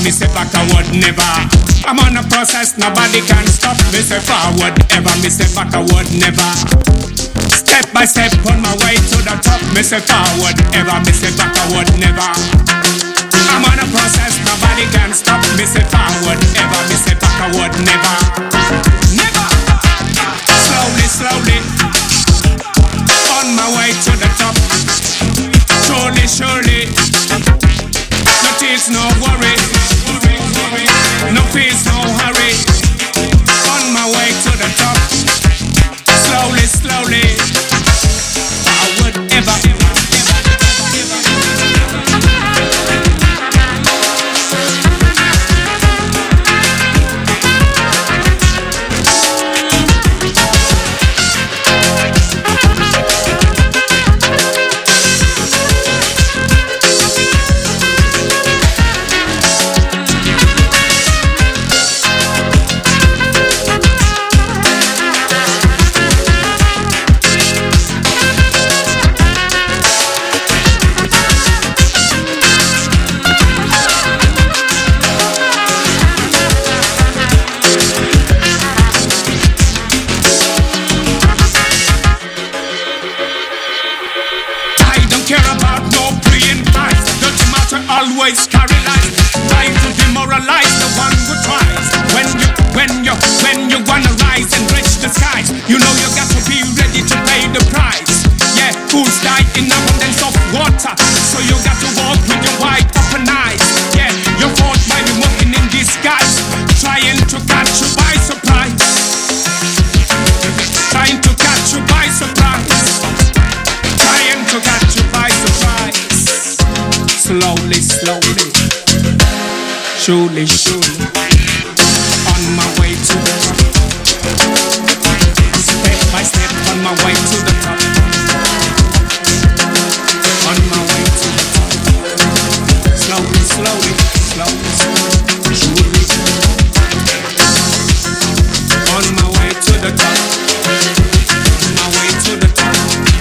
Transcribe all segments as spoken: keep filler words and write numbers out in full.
me say backward never. I'm on a process, nobody can stop me say forward ever, me say backward never. Step by step on my way to the top, me say forward ever, me say backward never. I'm on a process, nobody can stop me say forward ever, me say backward never. Never. Slowly, slowly, on my way to the top. Surely, surely, no tears, no worry, no fears, no hurry. On my way to the top. Slowly, slowly, forward ever. Always carry life, try to demoralize the one who tries. When you, when you, when you wanna rise and reach the skies, you know you got to be ready to pay the price. Yeah, fools die in abundance of water, so you got to walk with your wide open eyes. Yeah, you fought while you're walking in disguise, trying to catch you by surprise. Trying to catch you by surprise. Trying to catch you by surprise. Slowly, slowly, surely, surely, on my way to the top. Step by step, on my way to the top. On my way to the top. Slowly, slowly, slowly, slowly, surely, on my way to the top. On my way to the top.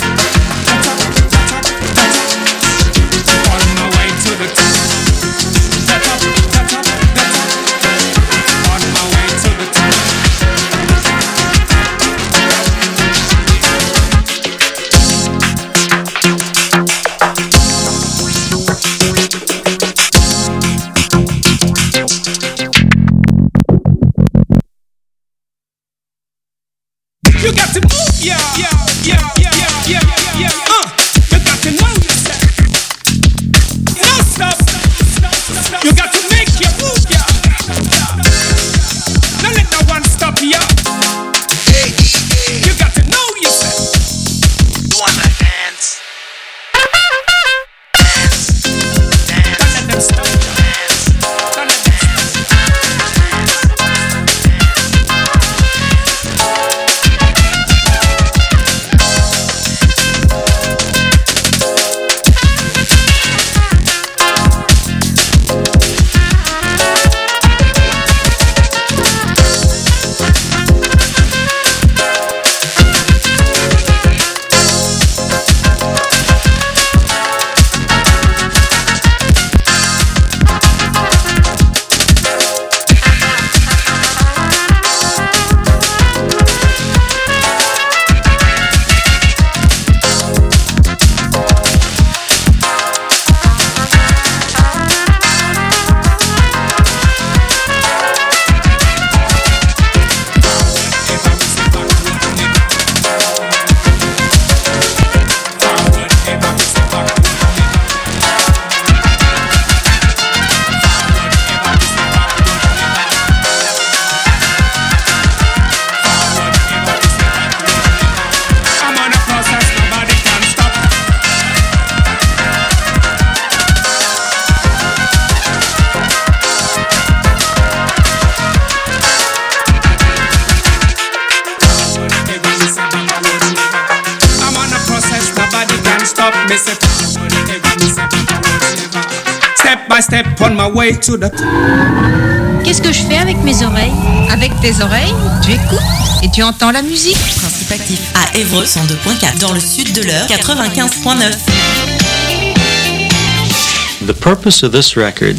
You got to move, yeah, yeah, yeah, yeah, yeah, yeah, yeah, uh, you got to know yourself. No stop, you got to make your move, yeah. Don't let no one stop you. You got to know yourself. You wanna dance? Dance, dance. Don't let them stop you. Don't let them stop you. Step by step on my way to the top. Qu'est-ce que je fais avec mes oreilles? Avec tes oreilles, tu écoutes et tu entends la musique. Principe actif à Évreux cent deux point quatre, dans le sud de l'Eure quatre-vingt-quinze point neuf. The purpose of this record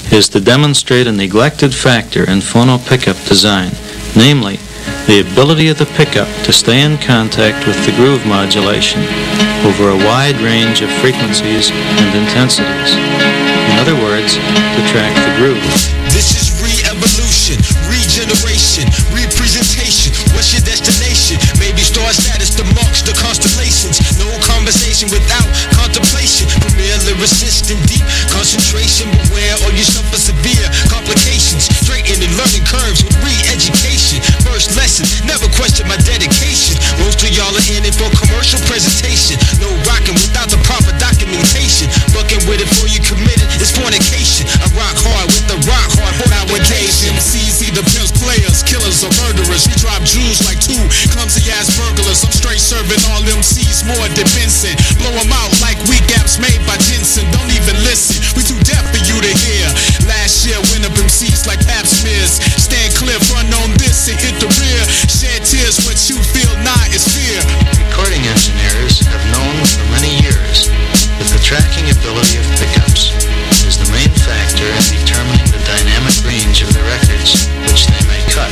is to demonstrate a neglected factor in phono pickup design, namely, the ability of the pickup to stay in contact with the groove modulation over a wide range of frequencies and intensities. In other words, to track the groove. This is re-evolution, regeneration, representation. What's your destination? Maybe star status, the marks, the constellations. No conversation without contemplation. Premier lyricist in deep concentration. Beware or you suffer severe complications. Straighten and learning curves with re-education. First lesson, never question my dedication. Most of y'all are in it for commercial presentation. No rocking without the proper documentation. Fucking with it before you commit it, it's fornication. I rock hard with the rock hard nowadays. M Cs either pimps, players, killers, or murderers. We drop jewels like two clumsy ass burglars. I'm straight serving all M Cs more than Benson. Blow them out like weak apps made by Jensen. Don't even listen, we too deaf for you to hear. Last year went up M Cs like pap smears. Stand clear, run on this and hit the rear. Shed tears, what you feel not is fear. Recording engineers have known for many years that the tracking ability of pickups is the main factor in determining the dynamic range of the records which they may cut.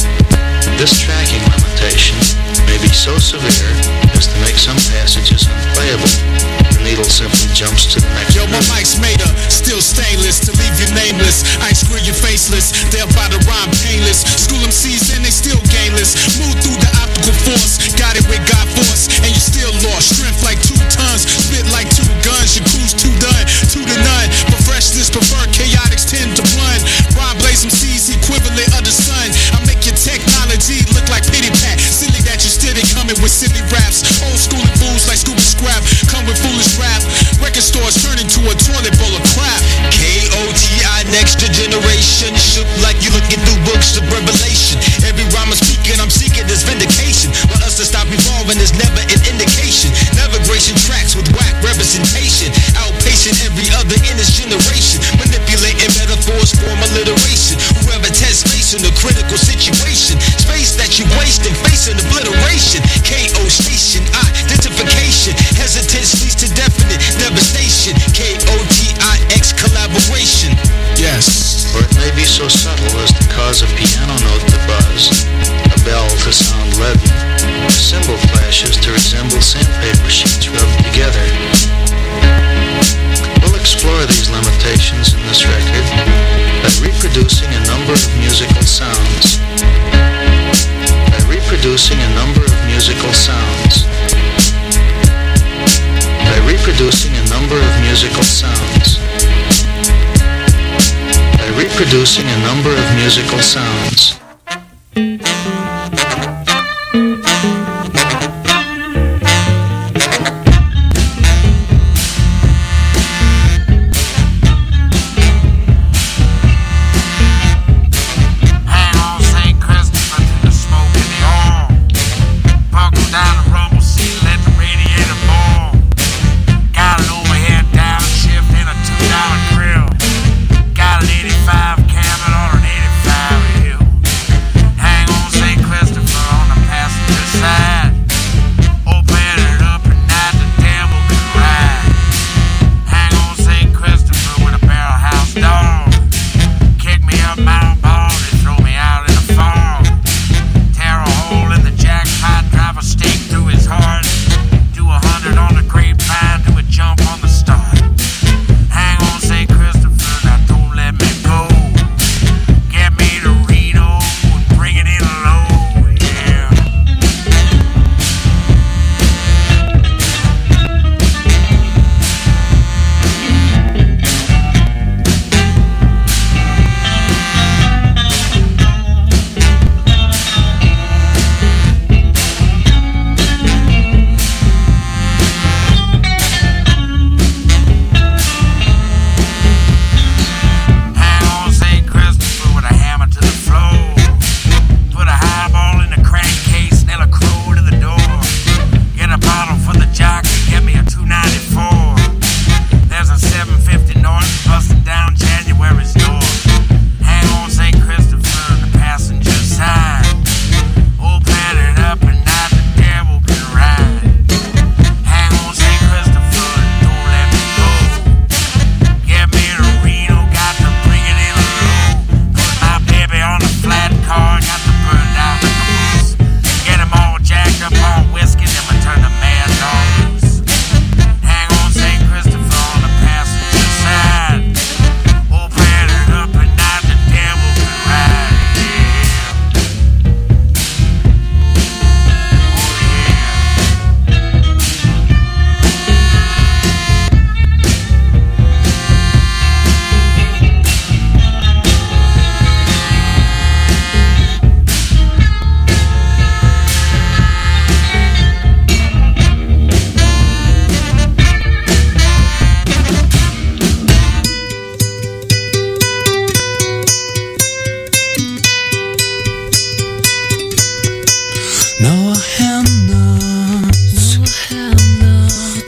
This tracking limitation may be so severe as to make some passages unplayable. The needle simply jumps to the next. Yo, my mic's made of still stainless to leave you nameless. I screw you faceless, thereby the rhyme painless. School M Cs and they still gainless. Move through the optical force, got it with God force, and you still lost. Strength like two tons, spit like two guns. Your crew's too done, two to none. For freshness, prefer chaotics tend to run. Rhyme blaze M Cs, equivalent of the sun. I make your technology look like pity pat. Silly that you still ain't coming with silly raps. Old school and fools like Scuba Scrap, come with foolish rap. Record stores turn into a toilet bowl of crap. K O T I, next generation. Shook like you looking through books of revelation. Every rhyme I'm speaking, I'm seeking this vindication. For us to stop evolving is never an indication. Navigation tracks with whack representation. Outpacing every other in this generation. Manipulating metaphors, form alliteration. Whoever tests facing a critical situation. Space that you waste and facing obliteration. K O station, identification. Hesitance leads to definite devastation. K O T I X collaboration. Yes. Or it may be so subtle as to cause a piano note to buzz, a bell to sound leaden, or cymbal flashes to resemble sandpaper sheets rubbed together. We'll explore these limitations in this record by reproducing a number of musical sounds. By reproducing a number of musical sounds. By reproducing a number of musical sounds. By reproducing a number of musical sounds. Got an eighty-five Camry on an eighty-five hill.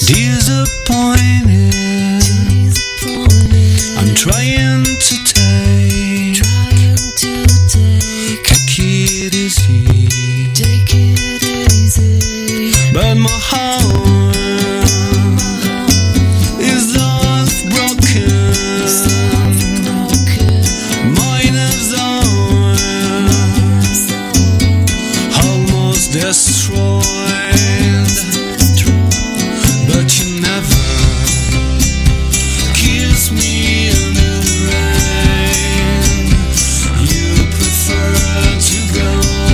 Disappointed, I'm trying to take, take it easy, but my heart is half broken, mine is almost destroyed. But you never kiss me in the rain. You prefer to go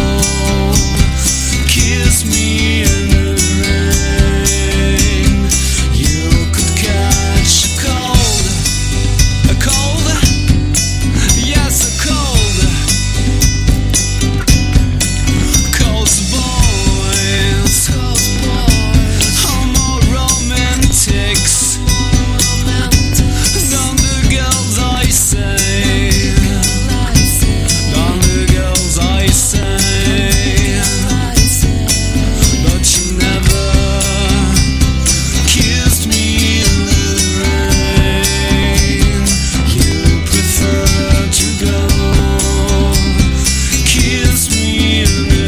kiss me in the rain. You could catch a cold, a cold, yes, a cold. Cold boys, cold boys, are more romantics than the girls I say, than the girls I say. But you never kissed me in the rain. You prefer to go kiss me in the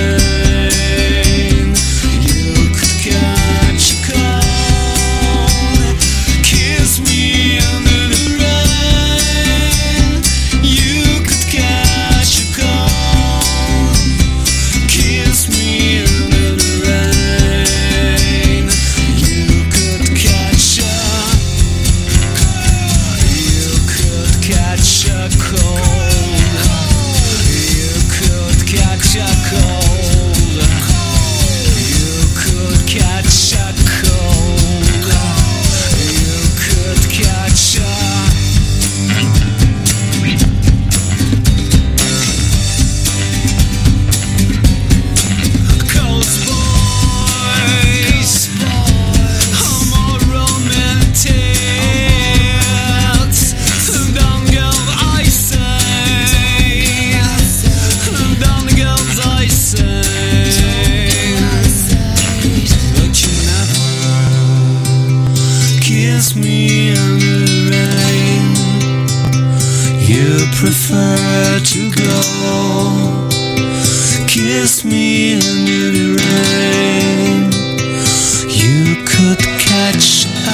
rain. You could catch a cold, kiss me under the rain. You could catch a cold, kiss me under the rain. You could catch a, you could catch a cold. You could catch a cold. You could catch a cold. You could catch a cold boys. I'm more romantic than girls I say, than girls I say. But you never kiss me in the rain. You prefer to go kiss me under the rain. You could catch a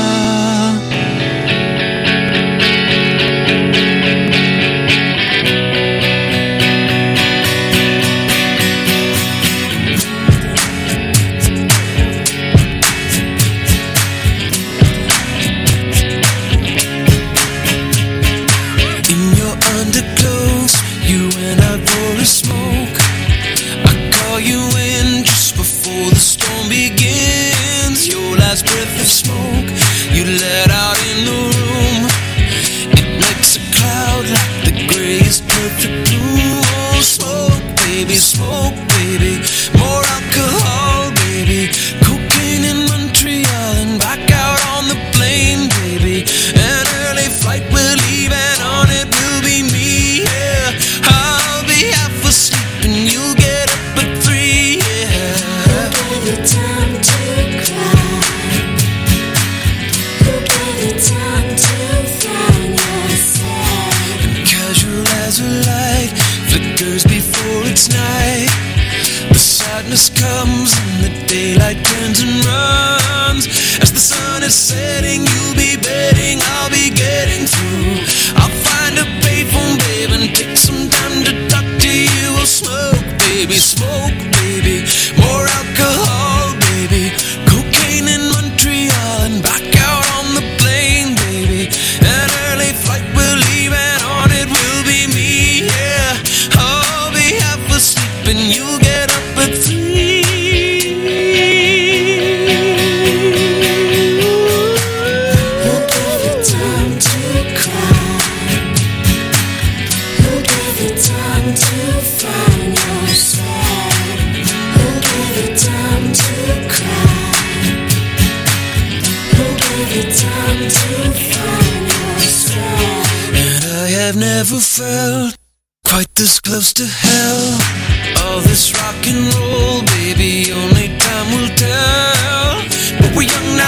in your underclothes. You went out for a smoke. I call you in just before the storm begins. Your last breath of smoke you let out in the room. It makes a cloud like the grayest perfect blue. Oh, smoke, baby, smoke, baby. More alcohol, baby. Cocaine in Montreal and back out on the plane, baby. An early flight we're leaving on, it will be me, yeah. I'll be half asleep and you'll get up at three, yeah. Who gave you time to cry? Who gave you time to find yourself? And casual as a light flickers before it's night. The sadness comes and the daylight turns and runs. As the sun is setting, you'll be betting I'll be getting through. I'll find a payphone, babe, and take some time to talk to you. Oh, smoke, baby, smoke, baby. More alcohol, baby. Cocaine in Montreal and back out on the plane, baby. An early flight we're leaving on, it will be me, yeah. I'll be half asleep and you'll get up at three. Who gave you time to cry? Who gave you time to find yourself? Who gave you time to cry? Who gave you time to find yourself? And I have never felt quite this close to hell. All this rock and roll, baby, only time will tell. But we're young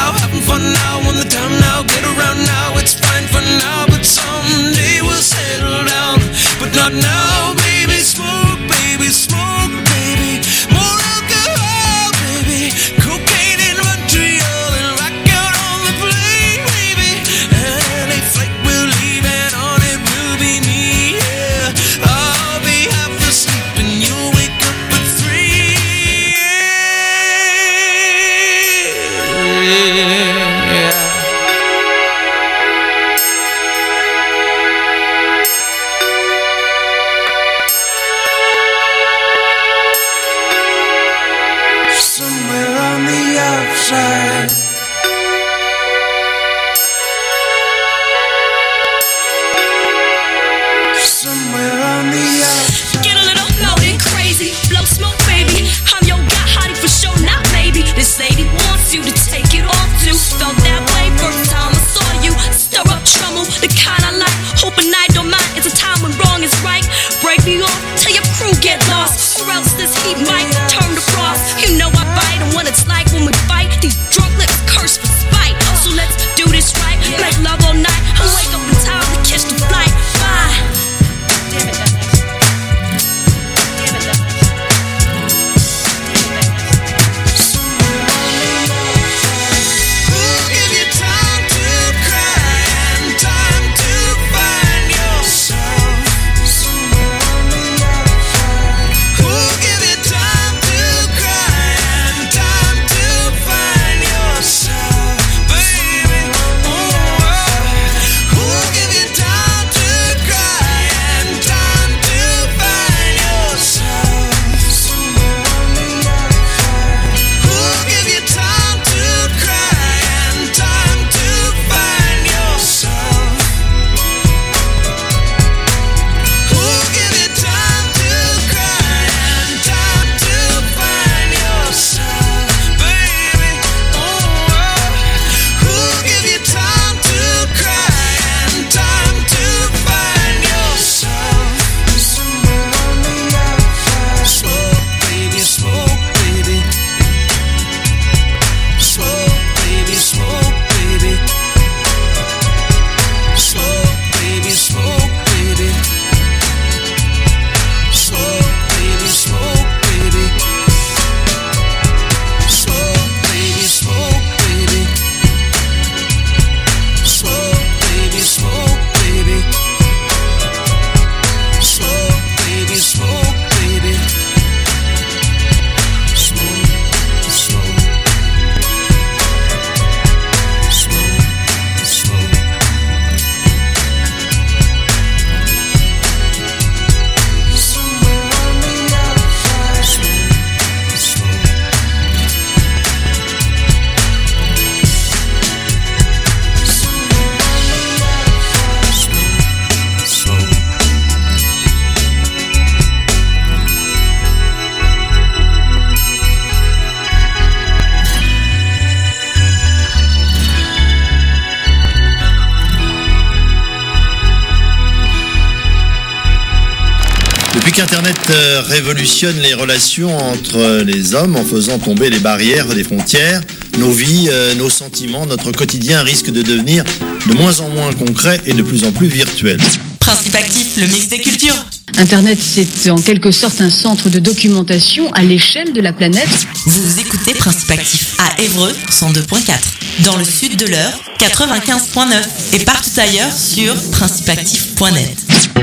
Depuis qu'Internet euh, révolutionne les relations entre les hommes en faisant tomber les barrières des frontières, nos vies, euh, nos sentiments, notre quotidien risquent de devenir de moins en moins concrets et de plus en plus virtuels. Principe Actif, le mix des cultures. Internet, c'est en quelque sorte un centre de documentation à l'échelle de la planète. Vous écoutez Principe Actif à Évreux cent deux point quatre, dans le sud de l'Eure quatre-vingt-quinze point neuf et partout ailleurs sur principe actif point net.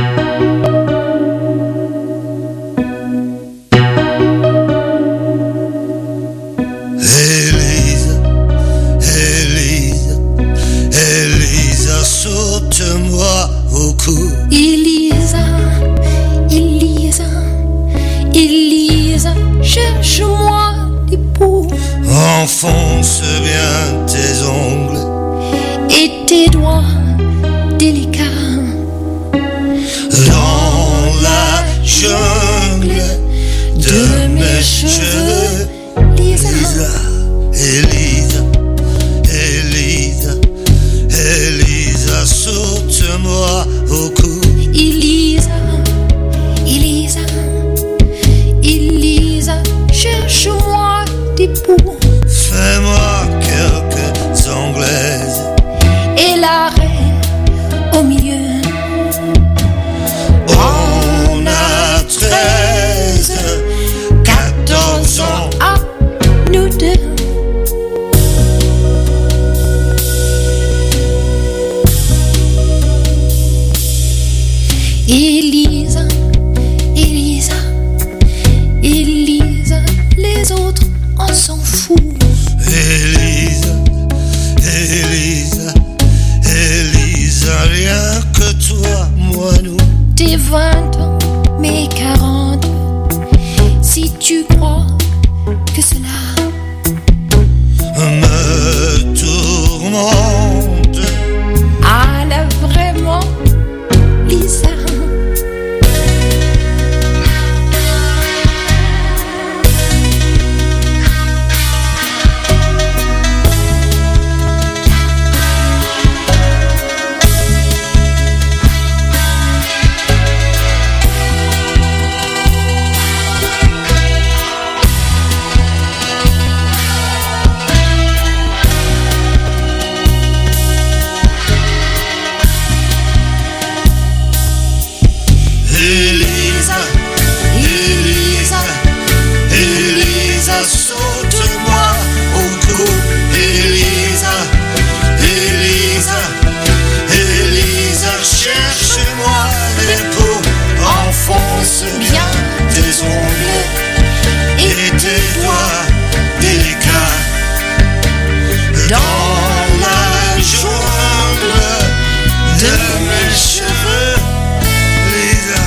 Élise, Élise, Élisa, saute-moi au cou. Elisa, Elisa, Elisa, cherche-moi des poux. Enfonce bien tes ongles Et tes doigts délicats dans la jungle de mes cheveux. Lisa, Elisa, Elisa, Elisa, saute-moi au cou. Elisa, Elisa, Elisa, cherche-moi des poux. Fais-moi quelques anglaises Et la reine au milieu. On a treize, quatorze ans. À nous deux. Elisa, Elisa, Elisa, les autres on s'en fout. Elisa, Elisa, Elisa, rien que toi, moi, nous. Tes vingt ans, mes quarante. Si tu crois que cela me tourmente, ah là vraiment, Lisa. Elisa, Elisa, Elisa, saute-moi au cou. Elisa, Elisa, Elisa, cherche-moi les peaux. Enfonce bien tes ongles et tes doigts délicats dans la jungle de mes cheveux. Lisa,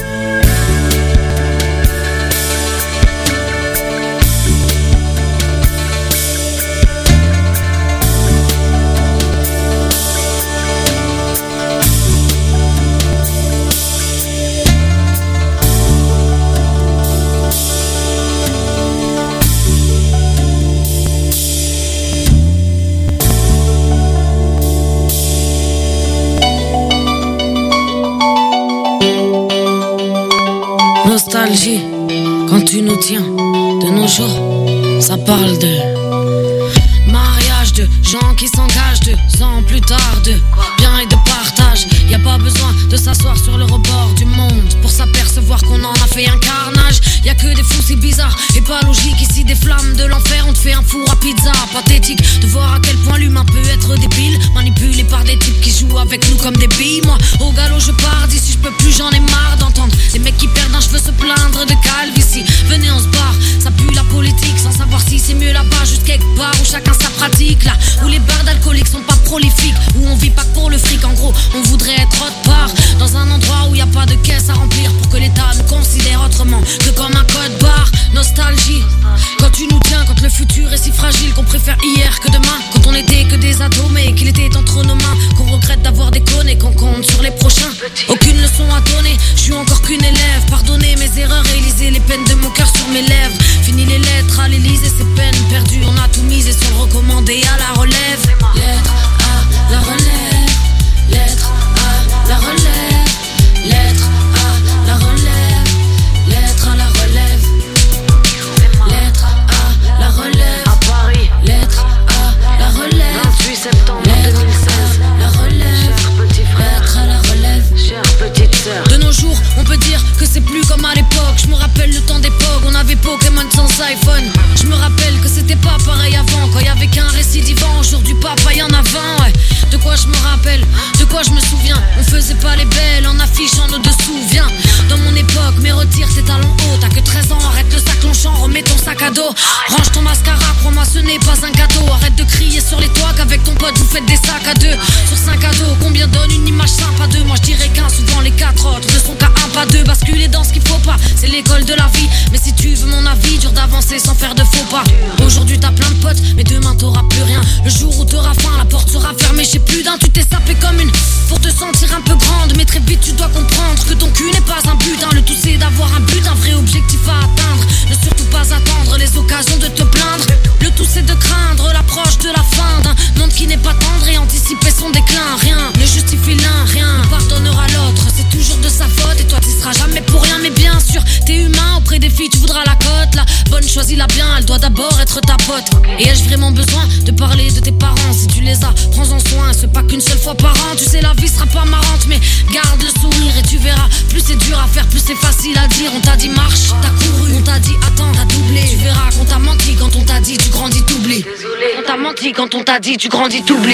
nostalgie, quand tu nous tiens, de nos jours, ça parle de mariage, de gens qui s'engagent, deux ans plus tard, de bien et de partage. Y a pas besoin de s'asseoir sur le rebord du monde pour s'apercevoir qu'on en a fait un carnage. Y a que des fous si bizarres et pas logiques. Ici des flammes de l'enfer, on te fait un four à pizza. Pathétique de voir à quel point l'humain peut être débile, manipulé par des types qui jouent avec nous comme des billes. Moi au galop je pars d'ici, je peux plus, j'en ai marre d'entendre des mecs qui perdent un cheveu se plaindre de calvitie. Venez on se barre, ça pue la politique, sans savoir si c'est mieux là-bas, juste quelque part où chacun sa pratique. Là où les bars d'alcooliques sont pas prolifiques, où on vit pas que pour le fric. En gros on voudrait être autre part, dans un endroit où y a pas de caisse à remplir, pour que l'État nous considère autrement que comme un code barre. Nostalgie, quand tu nous tiens, quand le futur est si fragile qu'on préfère hier que demain, quand on était que des atomes et qu'il était entre nos mains, qu'on regrette d'avoir déconné, qu'on compte sur les prochains. Aucune leçon à donner, je suis encore qu'une élève. Pardonnez mes erreurs et lisez les peines de mon cœur sur mes lèvres. Fini les lettres à l'Élysée, ces peines perdues, on a tout misé sur le recommandé à la relève. Lettre à la relève, lettre à la relève, lettre à la relève, potes, vous faites des sacs à deux. Sur cinq ados, combien donne une image simple à deux? Moi je dirais qu'un, souvent les quatre autres ne sont qu'à un pas deux. Basculer dans ce qu'il faut pas, c'est l'école de la vie. Mais si tu veux mon avis, dur d'avancer sans faire de faux pas. Aujourd'hui t'as plein de potes, mais demain t'auras plus rien. Le jour où t'auras faim, la porte sera fermée chez plus d'un. Tu t'es sapé comme une pour te sentir un peu grande. Mais très vite tu dois comprendre que ton cul n'est pas un butin. Le tout c'est d'avoir un but, un vrai objectif à atteindre. Ne surtout pas attendre les occasions de te plaindre. Le tout c'est de craindre l'approche de la fin d'un monde qui n'est pas tendre et anticiper son déclin. Rien ne justifie l'un, rien ne pardonnera l'autre. C'est toujours de sa faute et toi t'y seras jamais pour rien. Mais bien sûr t'es humain, auprès des filles tu voudras la cote. La bonne choisis-la bien, elle doit d'abord être ta pote. Et ai-je vraiment besoin de parler de tes parents? Si tu les as, prends-en soin, c'est pas qu'une seule fois par an. Tu sais la vie sera pas marrante, mais garde le sourire et tu verras. Plus c'est dur à faire, plus c'est facile à dire. On t'a dit marche, t'as couru, on t'a dit attends, t'as doublé. Tu verras qu'on t'a menti quand on t'a dit tu grandis, t'oublies. On t'a menti quand on t'a dit tu grandis, t'oublies.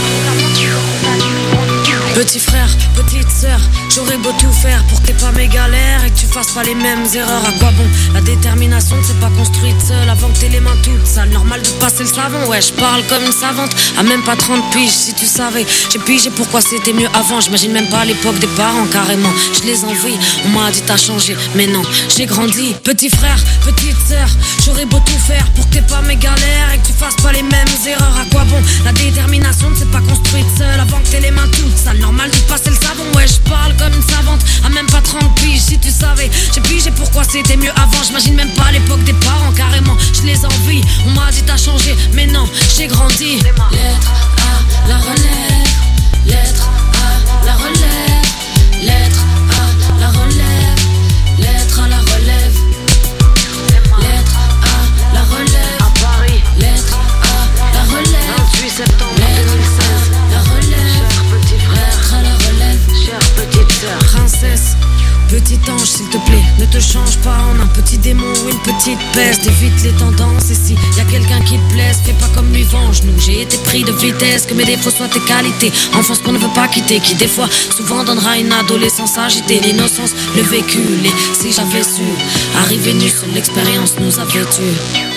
Petit frère, petite sœur, j'aurais beau tout faire pour que t'aies pas mes galères et que tu fasses pas les mêmes erreurs. À quoi bon? La détermination ne s'est pas construite seule avant que t'aies les mains toutes sales. Normal de passer le savon, ouais, je parle comme une savante. À même pas trente piges, si tu savais. J'ai pigé pourquoi c'était mieux avant. J'imagine même pas l'époque des parents, carrément. Je les envie, on m'a dit t'as changé, mais non, j'ai grandi. Petit frère, petite sœur, j'aurais beau tout faire pour que t'aies pas mes galères et que tu fasses pas les mêmes erreurs. À quoi bon? La détermination ne s'est pas construite seule avant que t'aies les mains toutes sales. Normal de passer le savon, ouais, je parle comme une savante. À même pas trente piges, si tu savais. J'ai pigé pourquoi c'était mieux avant. J'imagine même pas l'époque des parents, carrément. Je les envie, on m'a dit t'as changé, mais non, j'ai grandi. Lettre à la relève, lettre à la relève, lettre à la relève, lettre à la relève, lettre à la relève, à Paris, lettre à la relève, vingt-huit septembre deux mille seize, la relève, cher petit frère, à la relève, chère petite sœur, princesse. Petit ange s'il te plaît, ne te change pas en un petit démon ou une petite peste. Évite les tendances et si y a quelqu'un qui te blesse, fais pas comme lui, venge-nous. J'ai été pris de vitesse, que mes défauts soient tes qualités. Enfance qu'on ne veut pas quitter, qui des fois souvent donnera une adolescence agitée. L'innocence, le vécu, les si j'avais su arriver nu, seule l'expérience nous avait tués.